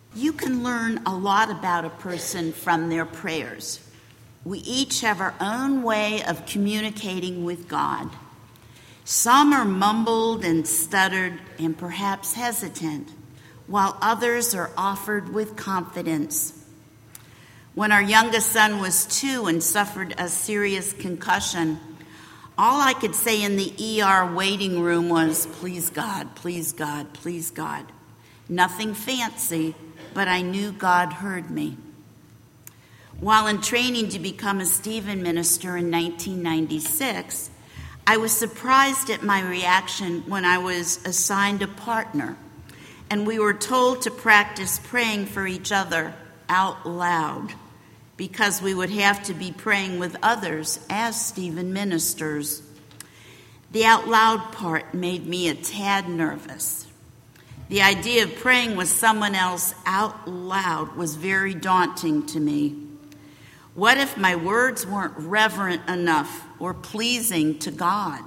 You can learn a lot about a person from their prayers. We each have our own way of communicating with God. Some are mumbled and stuttered and perhaps hesitant, while others are offered with confidence. When our youngest son was 2 and suffered a serious concussion, all I could say in the ER waiting room was, "Please God, please God, please God." Nothing fancy, but I knew God heard me. While in training to become a Stephen minister in 1996, I was surprised at my reaction when I was assigned a partner, and we were told to practice praying for each other out loud, because we would have to be praying with others as Stephen ministers. The out loud part made me a tad nervous. The idea of praying with someone else out loud was very daunting to me. What if my words weren't reverent enough or pleasing to God?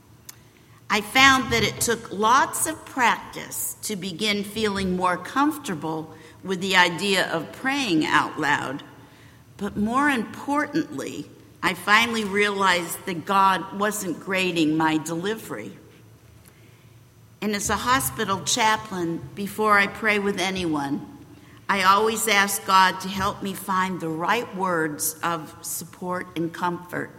I found that it took lots of practice to begin feeling more comfortable with the idea of praying out loud. But more importantly, I finally realized that God wasn't grading my delivery. And as a hospital chaplain, before I pray with anyone, I always ask God to help me find the right words of support and comfort,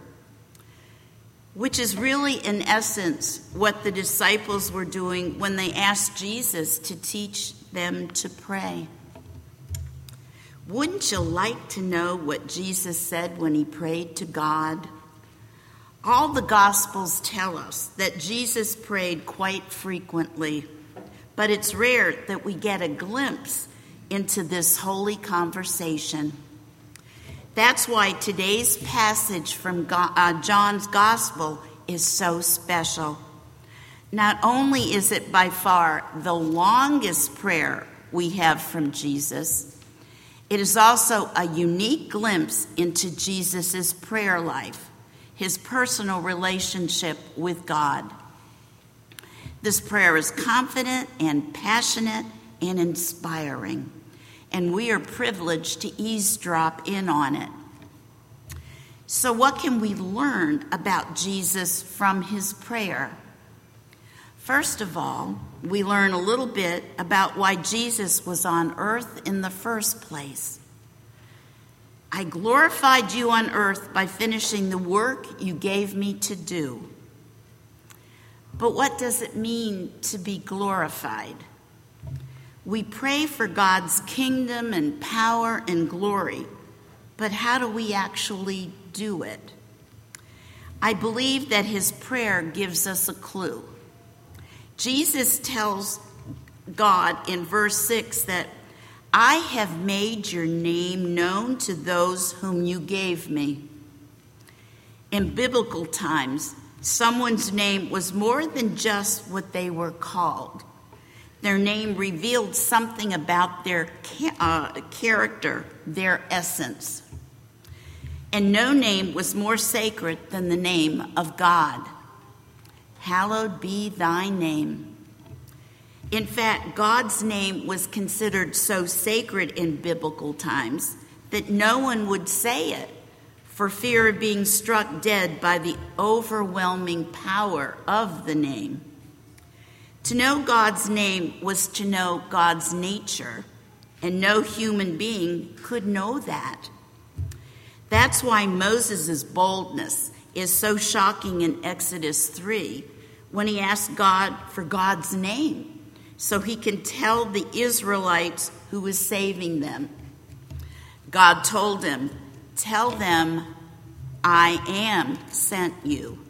which is really, in essence, what the disciples were doing when they asked Jesus to teach them to pray. Wouldn't you like to know what Jesus said when he prayed to God? All the Gospels tell us that Jesus prayed quite frequently, but it's rare that we get a glimpse into this holy conversation. That's why today's passage from John's Gospel is so special. Not only is it by far the longest prayer we have from Jesus, it is also a unique glimpse into Jesus' prayer life, his personal relationship with God. This prayer is confident and passionate and inspiring, and we are privileged to eavesdrop in on it. So what can we learn about Jesus from his prayer? First of all, we learn a little bit about why Jesus was on earth in the first place. I glorified you on earth by finishing the work you gave me to do. But what does it mean to be glorified? We pray for God's kingdom and power and glory, but how do we actually do it? I believe that his prayer gives us a clue. Jesus tells God in verse 6 that I have made your name known to those whom you gave me. In biblical times, someone's name was more than just what they were called. Their name revealed something about their character, their essence. And no name was more sacred than the name of God. Hallowed be thy name. In fact, God's name was considered so sacred in biblical times that no one would say it for fear of being struck dead by the overwhelming power of the name. To know God's name was to know God's nature, and no human being could know that. That's why Moses' boldness is so shocking in Exodus 3 when he asked God for God's name, so he can tell the Israelites who was saving them. God told him, tell them, I am sent you.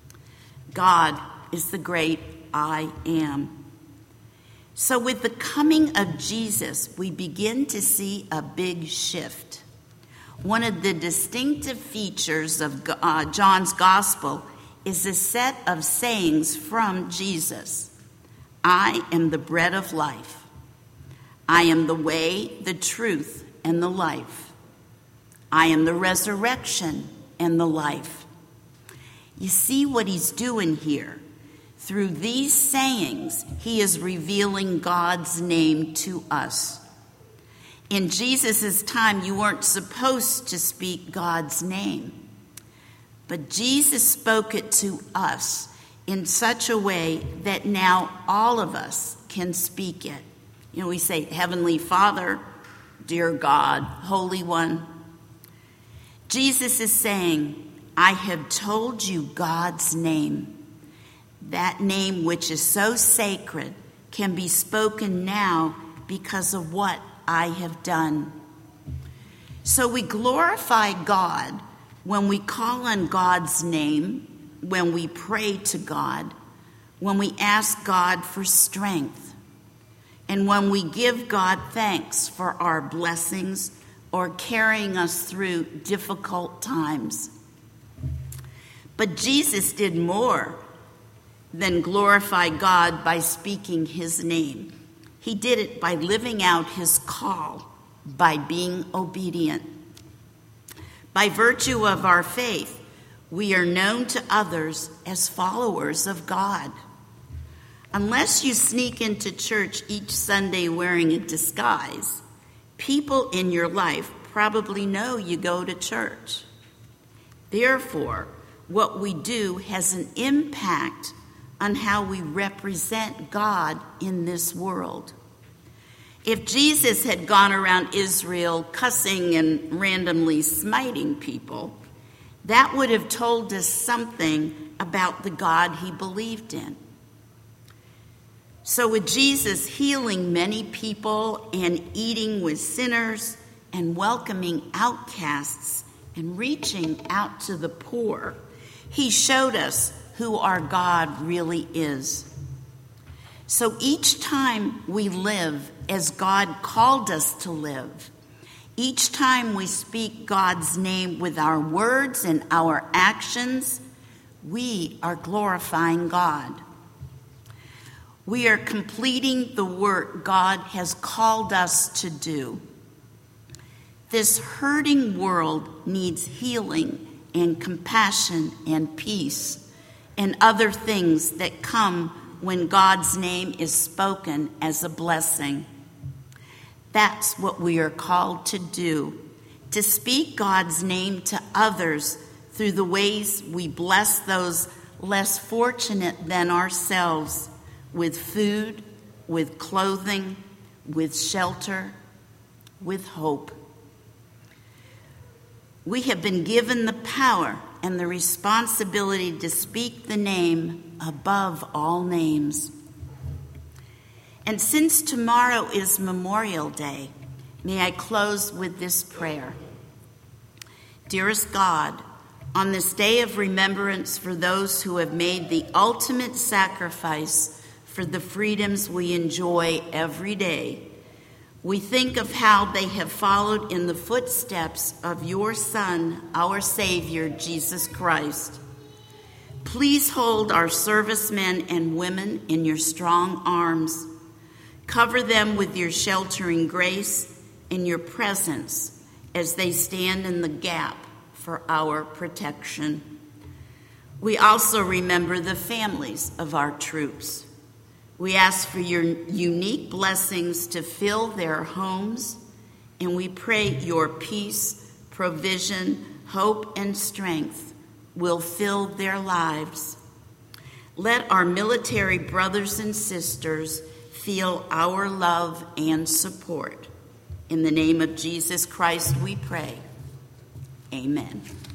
God is the great I am. So with the coming of Jesus, we begin to see a big shift. One of the distinctive features of John's Gospel is a set of sayings from Jesus. I am the bread of life. I am the way, the truth, and the life. I am the resurrection and the life. You see what he's doing here. Through these sayings, he is revealing God's name to us. In Jesus' time, you weren't supposed to speak God's name. But Jesus spoke it to us in such a way that now all of us can speak it. You know, we say, Heavenly Father, dear God, Holy One. Jesus is saying, I have told you God's name. That name which is so sacred can be spoken now because of what I have done. So we glorify God when we call on God's name, when we pray to God, when we ask God for strength, and when we give God thanks for our blessings or carrying us through difficult times. But Jesus did more than glorify God by speaking his name. He did it by living out his call, by being obedient. By virtue of our faith, we are known to others as followers of God. Unless you sneak into church each Sunday wearing a disguise, people in your life probably know you go to church. Therefore, what we do has an impact on how we represent God in this world. If Jesus had gone around Israel cussing and randomly smiting people, that would have told us something about the God he believed in. So with Jesus healing many people and eating with sinners and welcoming outcasts and reaching out to the poor, he showed us who our God really is. So each time we live as God called us to live, each time we speak God's name with our words and our actions, we are glorifying God. We are completing the work God has called us to do. This hurting world needs healing and compassion and peace and other things that come when God's name is spoken as a blessing. That's what we are called to do, to speak God's name to others through the ways we bless those less fortunate than ourselves, with food, with clothing, with shelter, with hope. We have been given the power and the responsibility to speak the name above all names. And since tomorrow is Memorial Day, may I close with this prayer. Dearest God, on this day of remembrance for those who have made the ultimate sacrifice for the freedoms we enjoy every day, we think of how they have followed in the footsteps of your Son, our Savior, Jesus Christ. Please hold our servicemen and women in your strong arms. Cover them with your sheltering grace and your presence as they stand in the gap for our protection. We also remember the families of our troops. We ask for your unique blessings to fill their homes, and we pray your peace, provision, hope, and strength will fill their lives. Let our military brothers and sisters feel our love and support. In the name of Jesus Christ we pray. Amen.